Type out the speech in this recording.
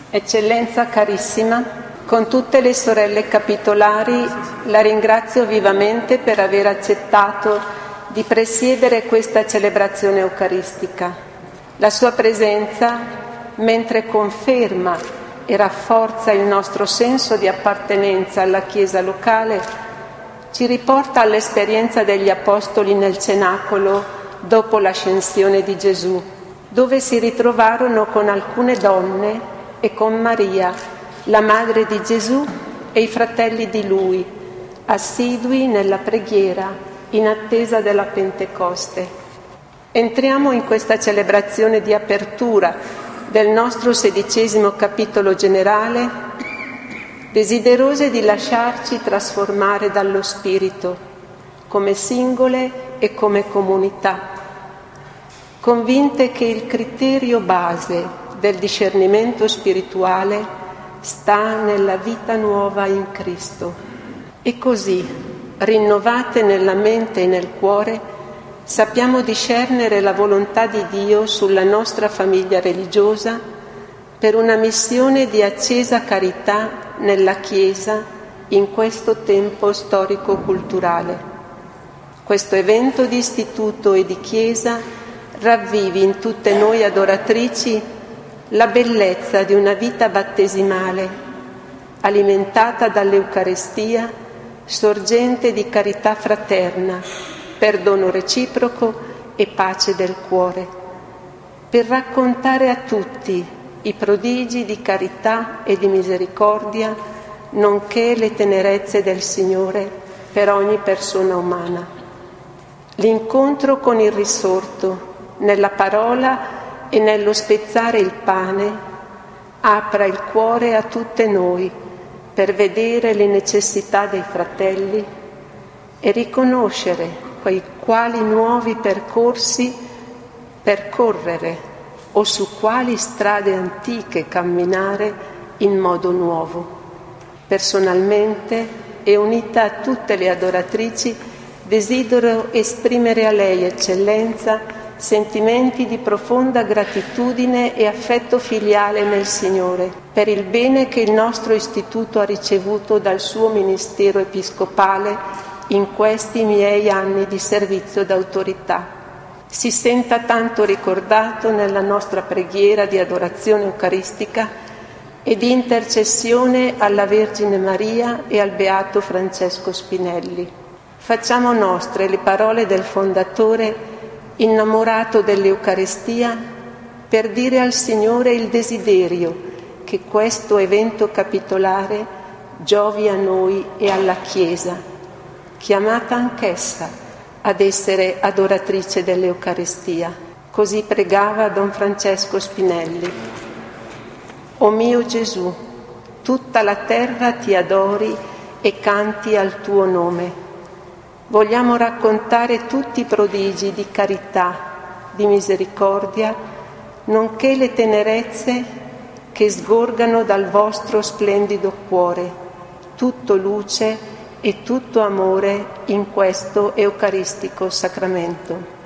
Eccellenza carissima, con tutte le sorelle capitolari la ringrazio vivamente per aver accettato di presiedere questa celebrazione eucaristica. La sua presenza, mentre conferma e rafforza il nostro senso di appartenenza alla Chiesa locale, ci riporta all'esperienza degli Apostoli nel Cenacolo dopo l'ascensione di Gesù, dove si ritrovarono con alcune donne e con Maria, la madre di Gesù, e i fratelli di Lui, assidui nella preghiera in attesa della Pentecoste. Entriamo in questa celebrazione di apertura del nostro 16° capitolo generale, desiderose di lasciarci trasformare dallo Spirito, come singole e come comunità, convinte che il criterio base del discernimento spirituale sta nella vita nuova in Cristo. E così, rinnovate nella mente e nel cuore, sappiamo discernere la volontà di Dio sulla nostra famiglia religiosa per una missione di accesa carità nella Chiesa in questo tempo storico-culturale. Questo evento di istituto e di Chiesa ravvivi in tutte noi adoratrici la bellezza di una vita battesimale, alimentata dall'Eucarestia, sorgente di carità fraterna, perdono reciproco e pace del cuore, per raccontare a tutti i prodigi di carità e di misericordia, nonché le tenerezze del Signore per ogni persona umana. L'incontro con il risorto, nella parola e nello spezzare il pane, apra il cuore a tutte noi per vedere le necessità dei fratelli e riconoscere quali nuovi percorsi percorrere o su quali strade antiche camminare in modo nuovo. Personalmente e unita a tutte le adoratrici, desidero esprimere a lei, Eccellenza, sentimenti di profonda gratitudine e affetto filiale nel Signore per il bene che il nostro istituto ha ricevuto dal suo ministero episcopale in questi miei anni di servizio d'autorità. Si senta tanto ricordato nella nostra preghiera di adorazione eucaristica e di intercessione alla Vergine Maria e al Beato Francesco Spinelli. Facciamo nostre le parole del Fondatore, innamorato dell'Eucarestia, per dire al Signore il desiderio che questo evento capitolare giovi a noi e alla Chiesa, chiamata anch'essa ad essere adoratrice dell'Eucarestia. Così pregava Don Francesco Spinelli. O mio Gesù, tutta la terra ti adori e canti al tuo nome. Vogliamo raccontare tutti i prodigi di carità, di misericordia, nonché le tenerezze che sgorgano dal vostro splendido cuore, tutto luce e tutto amore in questo eucaristico sacramento.